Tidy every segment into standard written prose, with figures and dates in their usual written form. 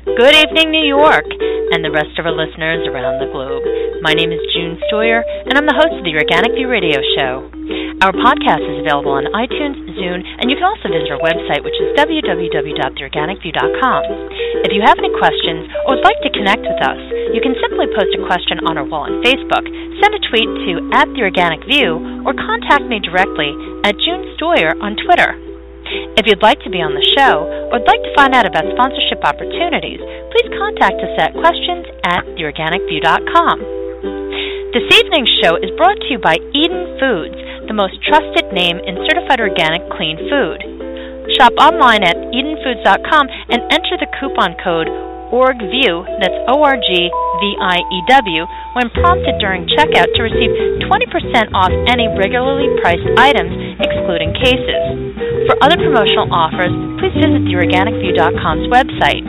Good evening, New York, and the rest of our listeners around the globe. My name is June Stoyer, and I'm the host of the Organic View Radio Show. Our podcast is available on iTunes, Zune, and you can also visit our website, which is www.theorganicview.com. If you have any questions or would like to connect with us, you can simply post a question on our wall on Facebook, send a tweet to @theorganicview, or contact me directly at June Stoyer on Twitter. If you'd like to be on the show or would like to find out about sponsorship opportunities, please contact us at questions@theorganicview.com. This evening's show is brought to you by Eden Foods, the most trusted name in certified organic clean food. Shop online at edenfoods.com and enter the coupon code ORGVIEW, that's ORGVIEW, when prompted during checkout to receive 20% off any regularly priced items, excluding cases. For other promotional offers, please visit theorganicview.com's website.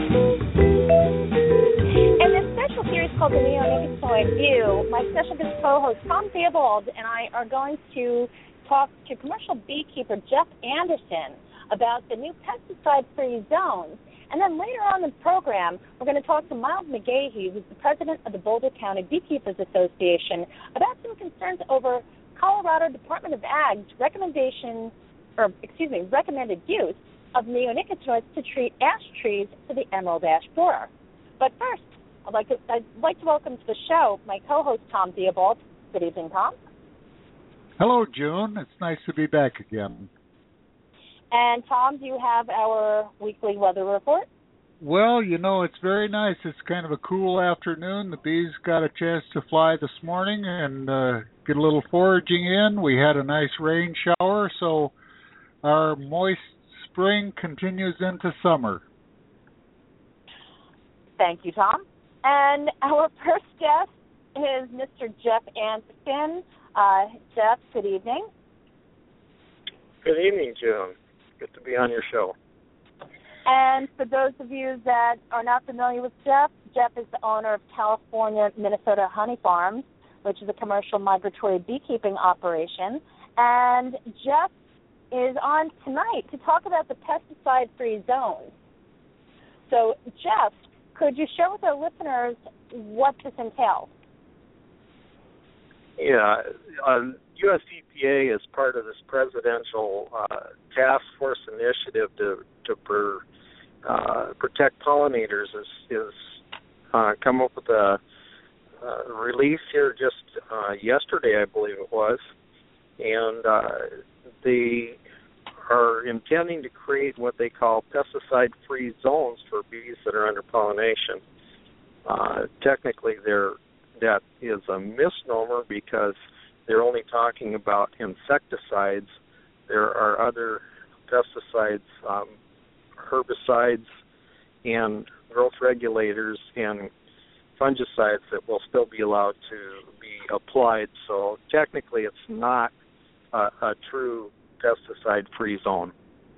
In this special series called The Neonicotinoid View, my special guest co-host Tom Theobald and I are going to talk to commercial beekeeper Jeff Anderson about the new pesticide-free zones. And then later on in the program, we're going to talk to Miles McGahee, who's the president of the Boulder County Beekeepers Association, about some concerns over Colorado Department of Ag's recommended use of neonicotinoids to treat ash trees for the emerald ash borer. But first, I'd like to welcome to the show my co-host Tom Theobald. Good evening, Tom. Hello, June. It's nice to be back again. And Tom, do you have our weekly weather report? Well, it's very nice. It's kind of a cool afternoon. The bees got a chance to fly this morning and get a little foraging in. We had a nice rain shower, so our moist spring continues into summer. Thank you, Tom. And our first guest is Mr. Jeff Anderson. Jeff, good evening. Good evening, June. Good to be on your show. And for those of you that are not familiar with Jeff, Jeff is the owner of California Minnesota Honey Farms, which is a commercial migratory beekeeping operation. And Jeff is on tonight to talk about the pesticide-free zones. So, Jeff, could you share with our listeners what this entails? Yeah, U.S. EPA is part of this presidential task force initiative to protect pollinators. Is come up with a release here just yesterday, I believe it was, and they are intending to create what they call pesticide-free zones for bees that are under pollination. Technically, that is a misnomer because they're only talking about insecticides. There are other pesticides, herbicides, and growth regulators and fungicides that will still be allowed to be applied. So technically it's not a true pesticide-free zone.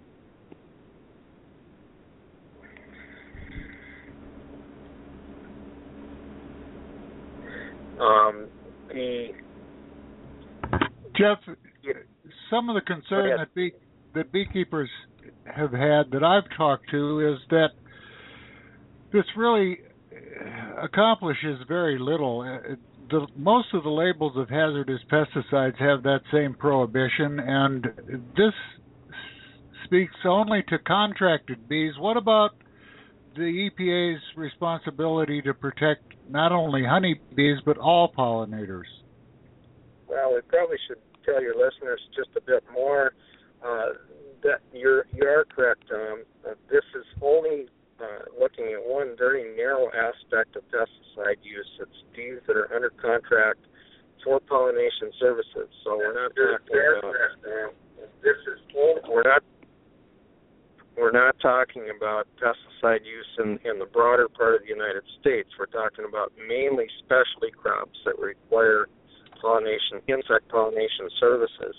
Jeff, some of the concern that beekeepers have had that I've talked to is that this really accomplishes very little. Most of the labels of hazardous pesticides have that same prohibition, and this speaks only to contracted bees. What about the EPA's responsibility to protect not only honeybees but all pollinators? Well, we probably should tell your listeners just a bit more. That you are correct, Tom. This is only looking at one very narrow aspect of pesticide use. It's bees that are under contract for pollination services. So we're not talking about we're not talking about pesticide use in the broader part of the United States. We're talking about mainly specialty crops that require insect pollination services.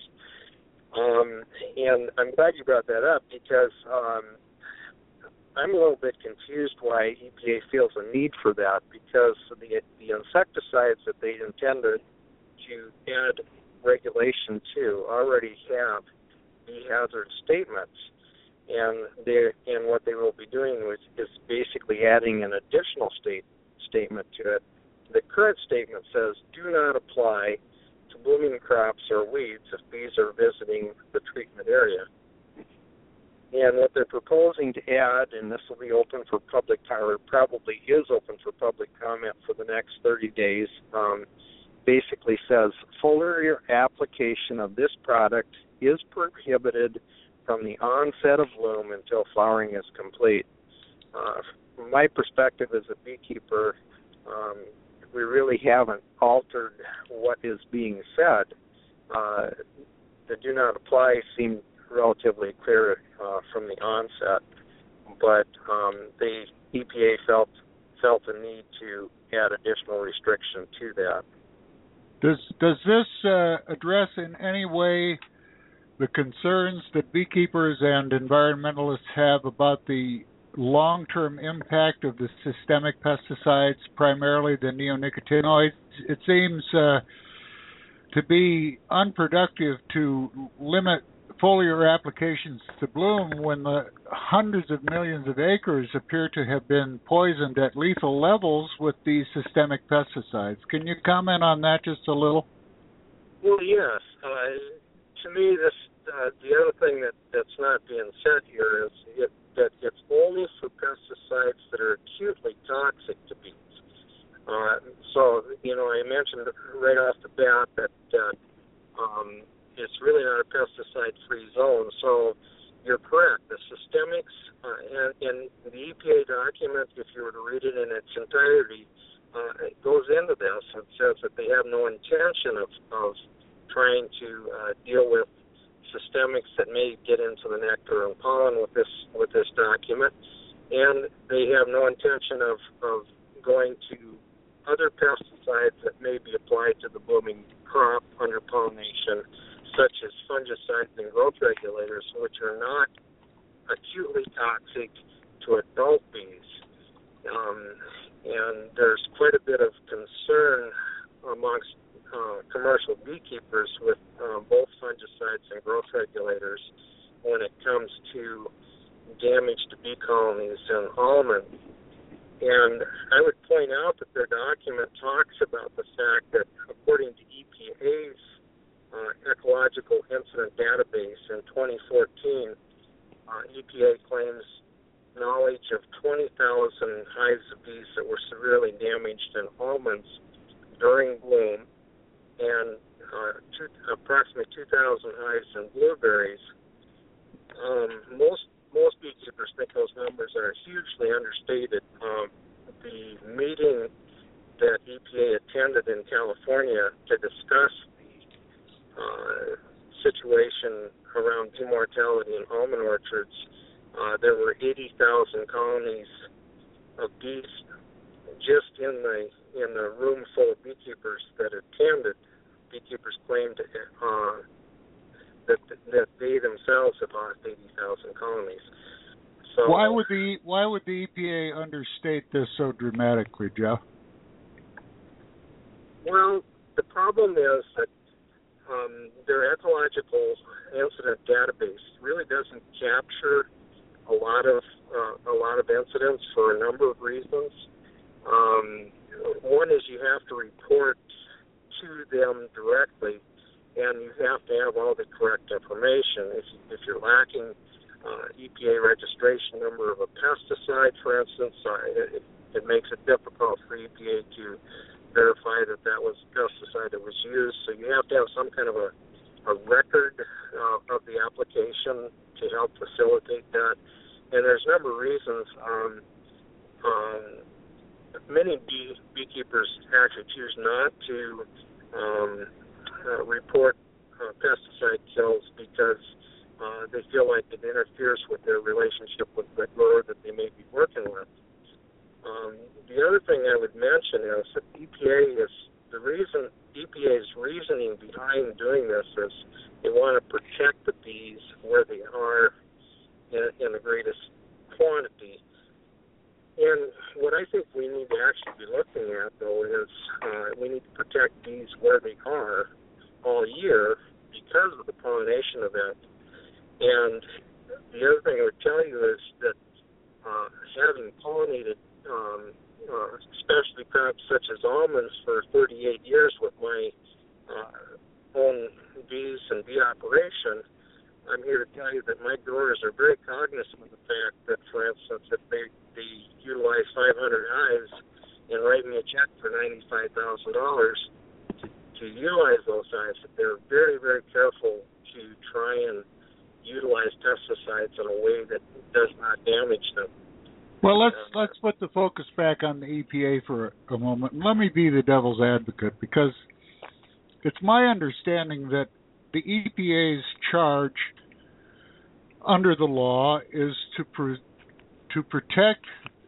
And I'm glad you brought that up because I'm a little bit confused why EPA feels a need for that, because the insecticides that they intended to add regulation to already have bee hazard statements. and what they will be doing is basically adding an additional statement to it. The current statement says, do not apply to blooming crops or weeds if bees are visiting the treatment area. And what they're proposing to add, and this will be open for public, or probably is open for public comment for the next 30 days, basically says foliar application of this product is prohibited from the onset of bloom until flowering is complete. From my perspective as a beekeeper, we really haven't altered what is being said. The do not apply seemed relatively clear from the onset, but the EPA felt the need to add additional restriction to that. Does this address in any way the concerns that beekeepers and environmentalists have about the long-term impact of the systemic pesticides, primarily the neonicotinoids? It seems to be unproductive to limit foliar applications to bloom when the hundreds of millions of acres appear to have been poisoned at lethal levels with these systemic pesticides. Can you comment on that just a little? Well, yes. To me, the other thing that's not being said here is that it's only for pesticides that are acutely toxic to bees. So, I mentioned right off the bat that it's really not a pesticide-free zone. So you're correct. The systemics, and the EPA document, if you were to read it in its entirety, it goes into this and says that they have no intention of trying to deal with systemics that may get into the nectar and pollen with this document, and they have no intention of going to other pesticides that may be applied to the blooming crop under pollination, such as fungicides and growth regulators, which are not acutely toxic to adult bees. And there's quite a bit of concern amongst commercial beekeepers with both fungicides and growth regulators when it comes to damage to bee colonies and almonds. And I would point out that their document talks about the fact that according to EPA's ecological incident database in 2014, EPA claims knowledge of 20,000 hives of bees that were severely damaged in almonds during bloom, and approximately 2,000 hives in blueberries. Most beekeepers think those numbers are hugely understated. The meeting that EPA attended in California to discuss the situation around bee mortality in almond orchards, there were 80,000 colonies of bees just in the room full of beekeepers that attended. Beekeepers claimed that they themselves have lost 80,000 colonies. So why would the EPA understate this so dramatically, Jeff? Well, the problem is that their ecological incident database really doesn't capture a lot of incidents for a number of reasons. One is you have to report to them directly, and you have to have all the correct information. If you're lacking EPA registration number of a pesticide, for instance, it makes it difficult for EPA to verify that was a pesticide that was used. So you have to have some kind of a record of the application to help facilitate that. And there's a number of reasons. Many beekeepers actually choose not to report pesticide kills because they feel like it interferes with their relationship with the grower that they may be working with. The other thing I would mention is that EPA's reasoning behind doing this is they want to protect the bees where they are in the greatest quantity. And what I think we need to actually be looking at, though, is we need to protect bees where they are all year because of the pollination event. And the other thing I would tell you is that having pollinated specialty crops such as almonds for 38 years with my own bees and bee operation, I'm here to tell you that my growers are very cognizant of the fact that, for instance, if they utilize 500 hives and write me a check for $95,000 to utilize those hives, that they're very, very careful to try and utilize pesticides in a way that does not damage them. Well, let's put the focus back on the EPA for a moment. Let me be the devil's advocate, because it's my understanding that the EPA's charge under the law is to protect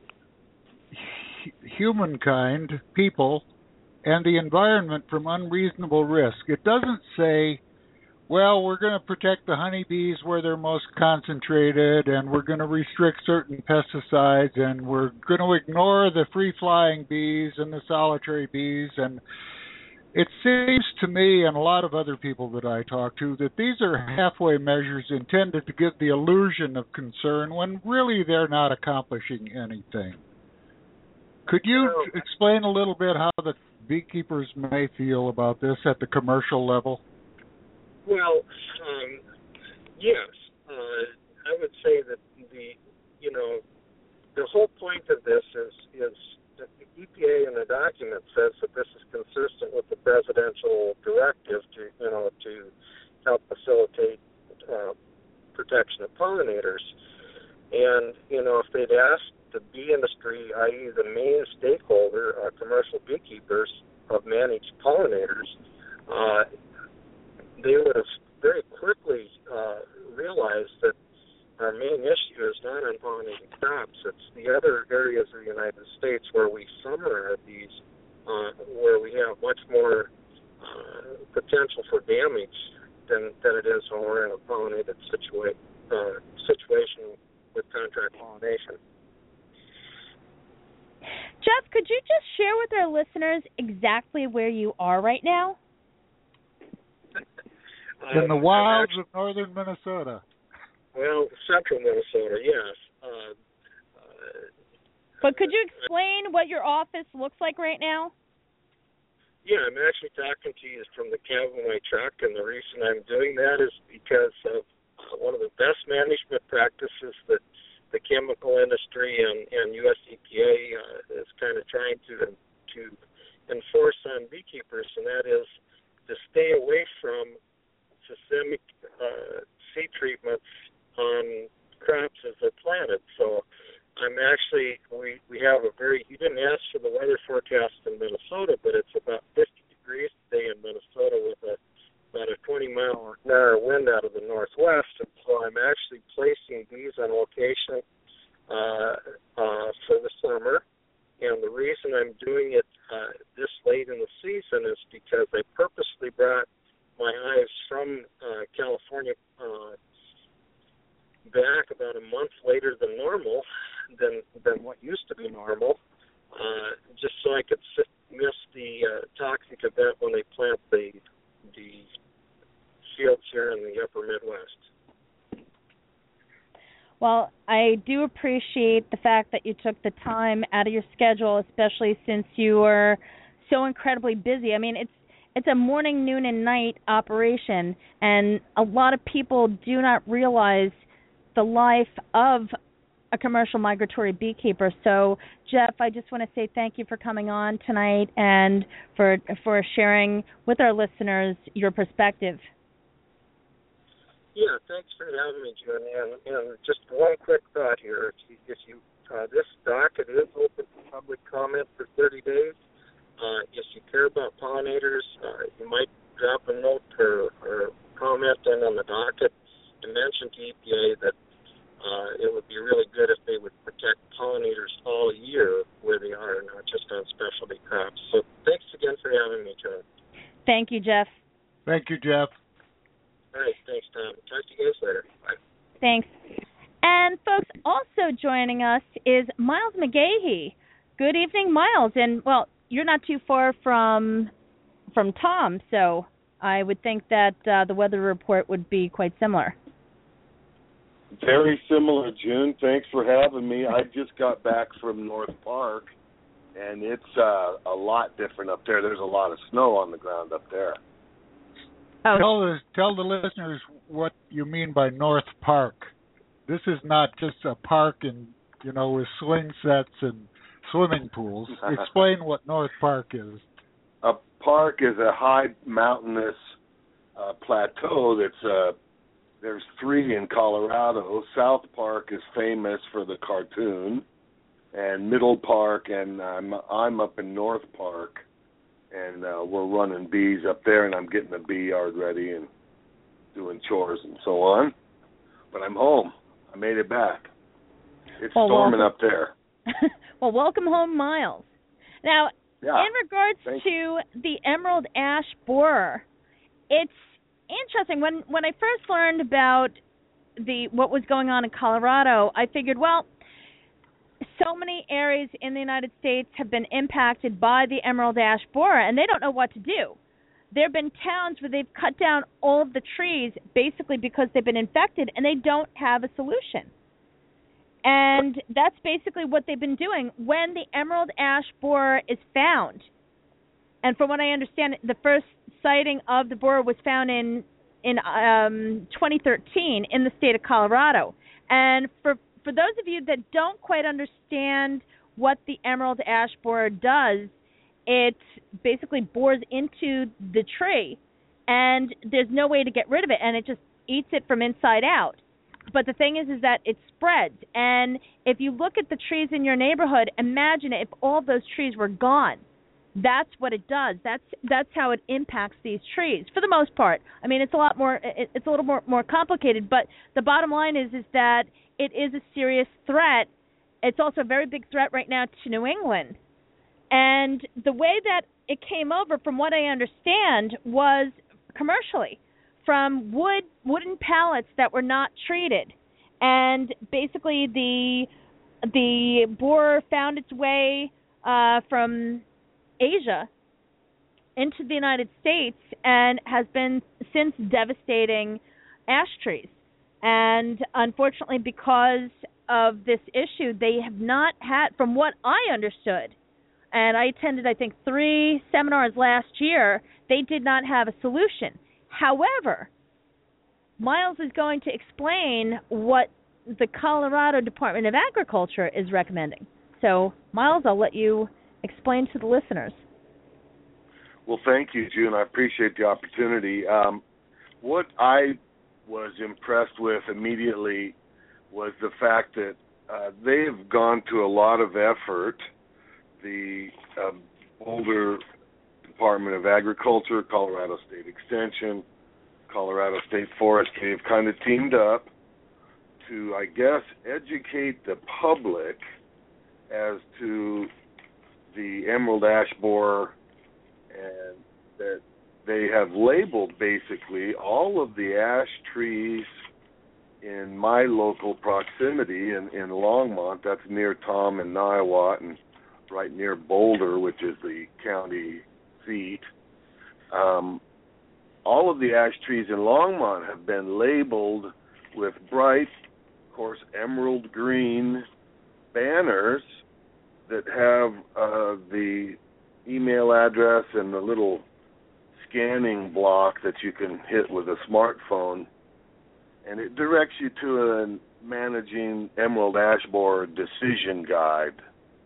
humankind, people, and the environment from unreasonable risk. It doesn't say, well, we're going to protect the honeybees where they're most concentrated, and we're going to restrict certain pesticides, and we're going to ignore the free-flying bees and the solitary bees. And it seems to me, and a lot of other people that I talk to, that these are halfway measures intended to give the illusion of concern when really they're not accomplishing anything. Could you explain a little bit how the beekeepers may feel about this at the commercial level? Well, yes. I would say that the whole point of this is that the EPA in the document says that this is consistent with the presidential directive to help facilitate protection of pollinators. And if they'd asked the bee industry, i.e. the main stakeholder, commercial beekeepers, of managed pollinators, they would have very quickly realized that our main issue is not on pollinating crops. It's the other areas of the United States where we summer our bees, where we have much more potential for damage than it is when we're in a pollinated situation with contract pollination. Jeff, could you just share with our listeners exactly where you are right now? In the wilds of northern Minnesota. Well, central Minnesota, yes. But could you explain what your office looks like right now? Yeah, I'm actually talking to you from the cab of my truck, and the reason I'm doing that is because of one of the best management practices that the chemical industry and U.S. EPA is kind of trying to enforce on beekeepers, and that is to stay away from systemic seed treatments on crops as they're planted. So I'm actually, we have you didn't ask for the weather forecast in Minnesota, but it's about 50 degrees today in Minnesota with about a 20-mile-an-hour wind out of the northwest. And so I'm actually placing bees on location for the summer. And the reason I'm doing it this late in the season is because I purposely brought my hives from California back about a month later than normal, than what used to be normal, just so I could miss the toxic event when they plant the fields here in the upper Midwest. Well, I do appreciate the fact that you took the time out of your schedule, especially since you were so incredibly busy. I mean, it's a morning, noon, and night operation, and a lot of people do not realize the life of a commercial migratory beekeeper. So, Jeff, I just want to say thank you for coming on tonight and for sharing with our listeners your perspective. Yeah, thanks for having me, June. And just one quick thought here: if you this docket is open for public comment for 30 days. If you care about pollinators, you might drop a note or comment on the docket to mention to EPA that it would be really good if they would protect pollinators all year where they are, not just on specialty crops. So thanks again for having me, John. Thank you, Jeff. Thank you, Jeff. All right, thanks, Tom. Talk to you guys later. Bye. Thanks. And, folks, also joining us is Miles McGahey. Good evening, Miles. And, well, you're not too far from Tom, so I would think that the weather report would be quite similar. Very similar, June. Thanks for having me. I just got back from North Park, and it's a lot different up there. There's a lot of snow on the ground up there. Oh. Tell the listeners what you mean by North Park. This is not just a park with swing sets and swimming pools. Explain what North Park is. A park is a high mountainous plateau there's 3 in Colorado. South Park is famous for the cartoon, and Middle Park, and I'm up in North Park, and we're running bees up there, and I'm getting the bee yard ready and doing chores and so on. But I'm home. I made it back. It's storming up there. Well, welcome home, Miles. Now, in regards to the emerald ash borer, it's interesting. When I first learned about what was going on in Colorado, I figured, well, so many areas in the United States have been impacted by the emerald ash borer, and they don't know what to do. There have been towns where they've cut down all of the trees basically because they've been infected, and they don't have a solution. And that's basically what they've been doing. When the emerald ash borer is found, and from what I understand, the first sighting of the borer was found in 2013 in the state of Colorado. And for those of you that don't quite understand what the emerald ash borer does, it basically bores into the tree, and there's no way to get rid of it, and it just eats it from inside out. But the thing is that it spreads, and if you look at the trees in your neighborhood, imagine if all those trees were gone. That's what it does. That's how it impacts these trees for the most part. I mean, it's a little more complicated, but the bottom line is that it is a serious threat. It's also a very big threat right now to New England. And the way that it came over, from what I understand, was commercially from wooden pallets that were not treated. And basically the borer found its way from Asia into the United States and has been since devastating ash trees. And unfortunately, because of this issue, they have not had, from what I understood, and I attended, I think, 3 seminars last year, they did not have a solution. However, Miles is going to explain what the Colorado Department of Agriculture is recommending. So, Miles, I'll let you explain to the listeners. Well, thank you, June. I appreciate the opportunity. What I was impressed with immediately was the fact that they have gone to a lot of effort. The Boulder Department of Agriculture, Colorado State Extension, Colorado State Forestry have kind of teamed up to, I guess, educate the public as to the emerald ash borer, and that they have labeled basically all of the ash trees in my local proximity in Longmont. That's near Tom and Niwot, and right near Boulder, which is the county seat. All of the ash trees in Longmont have been labeled with bright, of course, emerald green banners that have the email address and the little scanning block that you can hit with a smartphone, and it directs you to a managing emerald ash borer decision guide.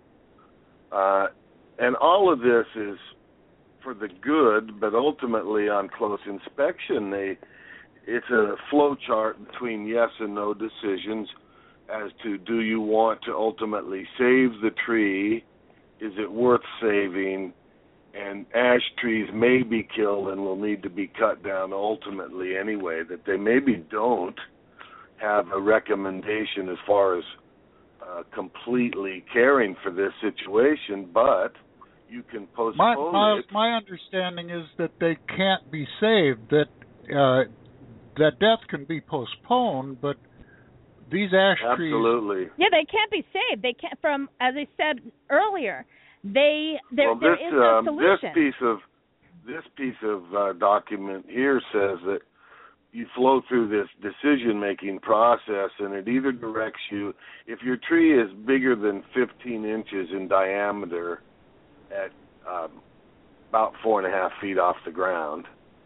And all of this is for the good, but ultimately on close inspection, it's a flow chart between yes and no decisions as to, do you want to ultimately save the tree? Is it worth saving? And ash trees may be killed and will need to be cut down ultimately anyway, that they maybe don't have a recommendation as far as completely caring for this situation, but you can postpone it. My understanding is that they can't be saved, that death can be postponed, but these ash trees... Absolutely. Yeah, they can't be saved. They can't, from, as I said earlier, there is no solution. This piece of document here says that you flow through this decision-making process, and it either directs you, if your tree is bigger than 15 inches in diameter at about 4.5 feet off the ground,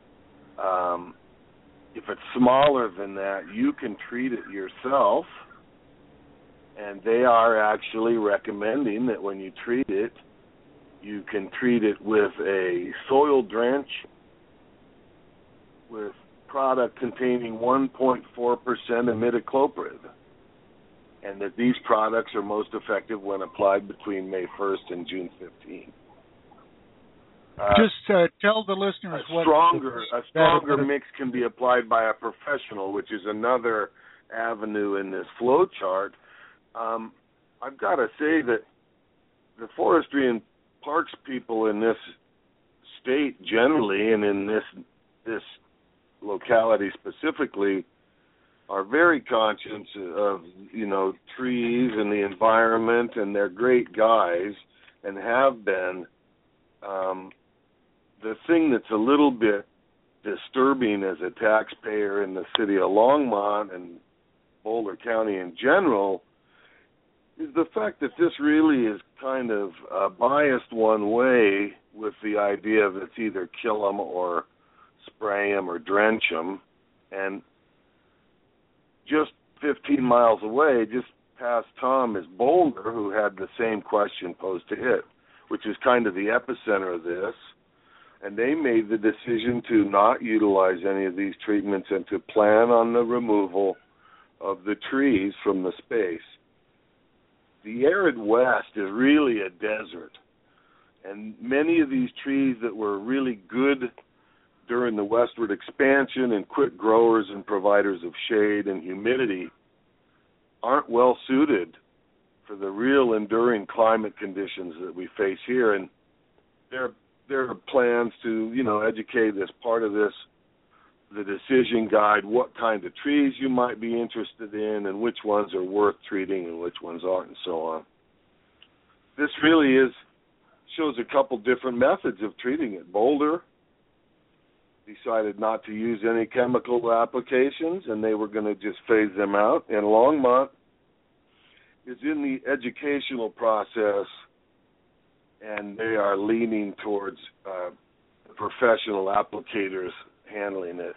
if it's smaller than that, you can treat it yourself, and they are actually recommending that when you treat it, you can treat it with a soil drench with product containing 1.4% imidacloprid, and that these products are most effective when applied between May 1st and June 15th. Just tell the listeners a stronger mix can be applied by a professional, which is another avenue in this flow chart. I've got to say that the forestry and parks people in this state generally, and in this locality specifically, are very conscious of, trees and the environment, and they're great guys and have been. The thing that's a little bit disturbing as a taxpayer in the city of Longmont and Boulder County in general is the fact that this really is kind of biased one way, with the idea of it's either kill them or spray them or drench them. And just 15 miles away, just past Tom, is Boulder, who had the same question posed to it, which is kind of the epicenter of this. And they made the decision to not utilize any of these treatments and to plan on the removal of the trees from the space. The arid West is really a desert, and many of these trees that were really good during the westward expansion and quick growers and providers of shade and humidity aren't well suited for the real enduring climate conditions that we face here. And there are plans to, educate as part of this, the decision guide, what kind of trees you might be interested in and which ones are worth treating and which ones aren't, and so on. This really shows a couple different methods of treating it. Boulder decided not to use any chemical applications, and they were going to just phase them out. And Longmont is in the educational process, and they are leaning towards professional applicators handling it.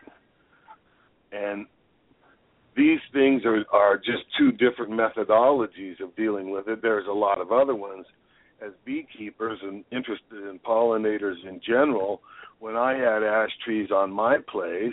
And these things are just two different methodologies of dealing with it. There's a lot of other ones. As beekeepers and interested in pollinators in general, when I had ash trees on my place,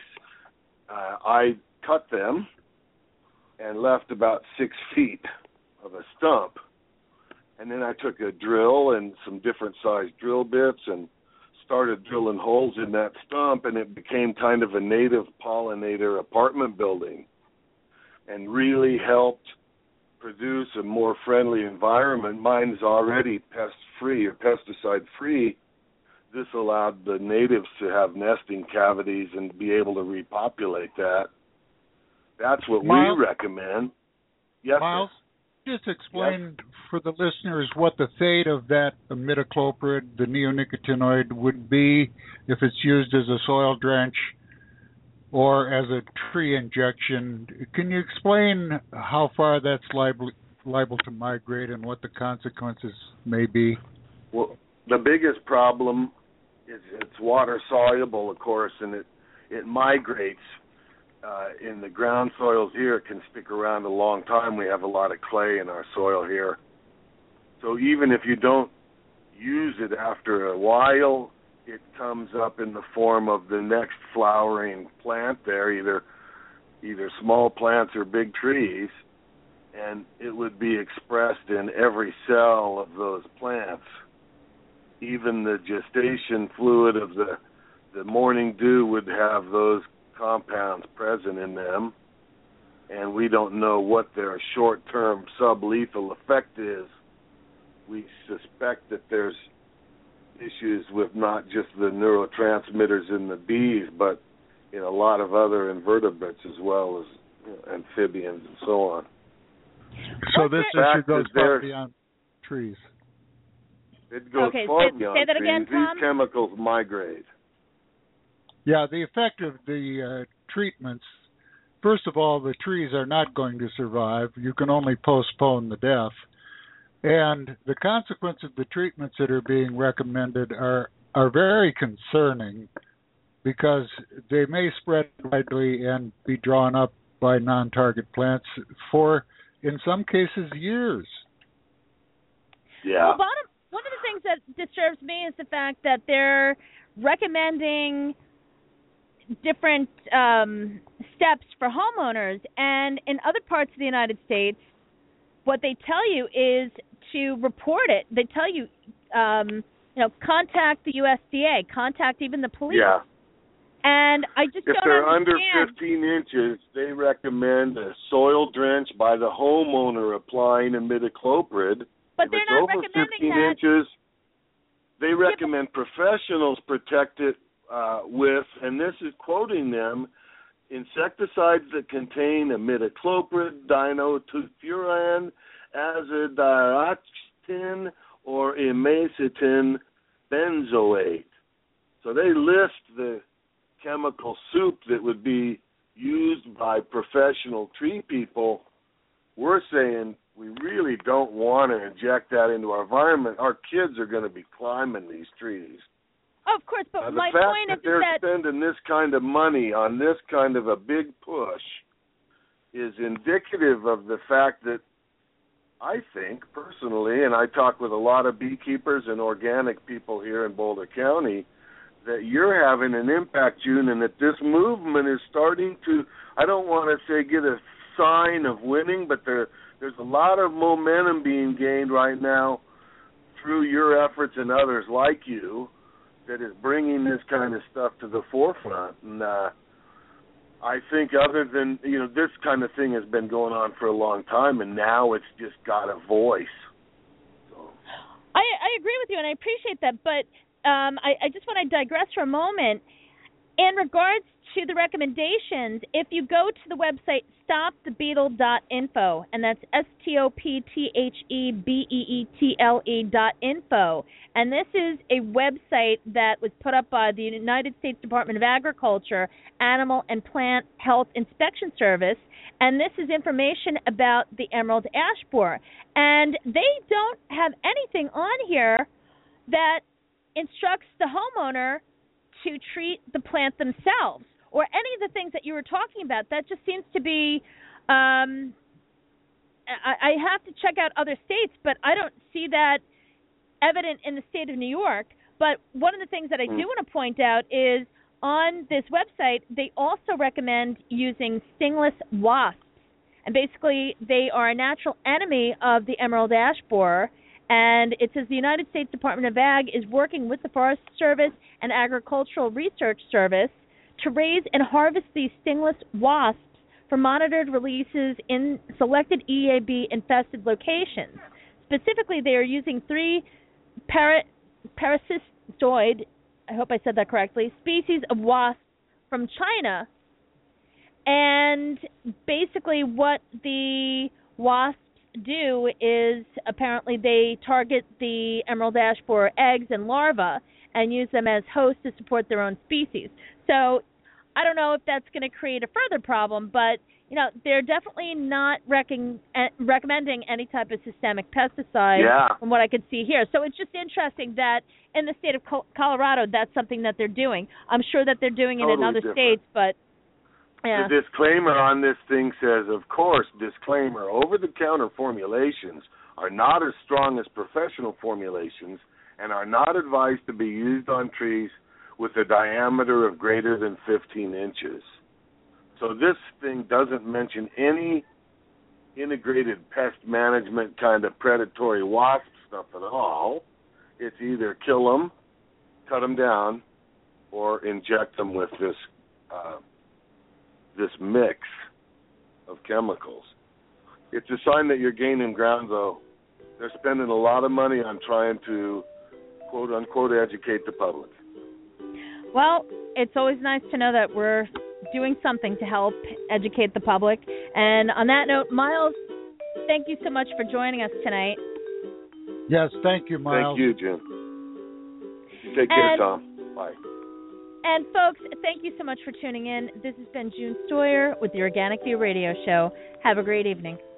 I cut them and left about 6 feet of a stump. And then I took a drill and some different sized drill bits and started drilling holes in that stump, and it became kind of a native pollinator apartment building and really helped produce a more friendly environment. Mine's already pest-free or pesticide-free. This allowed the natives to have nesting cavities and be able to repopulate that. That's what Miles, we recommend. Yes, Miles, just explain for the listeners what the fate of that imidacloprid, the neonicotinoid, would be if it's used as a soil drench or as a tree injection. Can you explain how far that's liable to migrate and what the consequences may be? Well, the biggest problem is it's water soluble, of course, and it migrates. In the ground soils here, it can stick around a long time. We have a lot of clay in our soil here. So even if you don't use it after a while, it comes up in the form of the next flowering plant there, either small plants or big trees, and it would be expressed in every cell of those plants. Even the gestation fluid of the morning dew would have those compounds present in them, and we don't know what their short-term sublethal effect is. We suspect that there's issues with not just the neurotransmitters in the bees, but in a lot of other invertebrates as well as amphibians and so on. So this issue goes far beyond trees. It goes far beyond say that trees. again, Tom? These chemicals migrate. Yeah, the effect of the treatments, first of all, the trees are not going to survive. You can only postpone the death. And the consequence of the treatments that are being recommended are very concerning because they may spread widely and be drawn up by non-target plants for, in some cases, years. Yeah. Well, one of the things that disturbs me is the fact that they're recommending different steps for homeowners, and in other parts of the United States, what they tell you is to report it. They tell you, contact the USDA, contact even the police. Yeah. And I just don't understand. If they're under 15 inches, they recommend a soil drench by the homeowner applying imidacloprid. But if they're it's not over recommending 15 that. inches, they recommend professionals protect it with, and this is quoting them, insecticides that contain imidacloprid, dinotefuran, azadirachtin, or imacetin benzoate. So they list the chemical soup that would be used by professional tree people. We're saying we really don't want to inject that into our environment. Our kids are going to be climbing these trees. Oh, of course, but my point is that they're that spending this kind of money on this kind of a big push is indicative of the fact that I think, personally, and I talk with a lot of beekeepers and organic people here in Boulder County, that you're having an impact, June, and that this movement is starting to, I don't want to say get a sign of winning, but there's a lot of momentum being gained right now through your efforts and others like you that is bringing this kind of stuff to the forefront. And I think other than, this kind of thing has been going on for a long time, and now it's just got a voice. So. I agree with you, and I appreciate that, but I just want to digress for a moment. In regards to the recommendations, if you go to the website stopthebeetle.info, and that's stopthebeetle.info, and this is a website that was put up by the United States Department of Agriculture, Animal and Plant Health Inspection Service, and this is information about the emerald ash borer. And they don't have anything on here that instructs the homeowner to treat the plant themselves or any of the things that you were talking about. That just seems to be I have to check out other states, but I don't see that evident in the state of New York. But one of the things that I do want to point out is on this website, they also recommend using stingless wasps. And basically, they are a natural enemy of the emerald ash borer. And it says the United States Department of Ag is working with the Forest Service and Agricultural Research Service to raise and harvest these stingless wasps for monitored releases in selected EAB-infested locations. Specifically, they are using 3 parasistoid, I hope I said that correctly, species of wasps from China. And basically what the wasps do is apparently they target the emerald ash borer eggs and larvae and use them as hosts to support their own species. So I don't know if that's going to create a further problem, but they're definitely not recommending any type of systemic pesticide from what I could see here. So it's just interesting that in the state of Colorado, that's something that they're doing. I'm sure that they're doing it in other states, but yeah. The disclaimer on this thing says, of course, disclaimer, over-the-counter formulations are not as strong as professional formulations and are not advised to be used on trees with a diameter of greater than 15 inches. So this thing doesn't mention any integrated pest management kind of predatory wasp stuff at all. It's either kill them, cut them down, or inject them with this mix of chemicals. It's a sign that you're gaining ground, though. They're spending a lot of money on trying to, quote-unquote, educate the public. Well, it's always nice to know that we're doing something to help educate the public. And on that note, Miles, thank you so much for joining us tonight. Yes, thank you, Miles. Thank you, Jim. Take care, Tom. Bye. And folks, thank you so much for tuning in. This has been June Stoyer with the Organic View Radio Show. Have a great evening.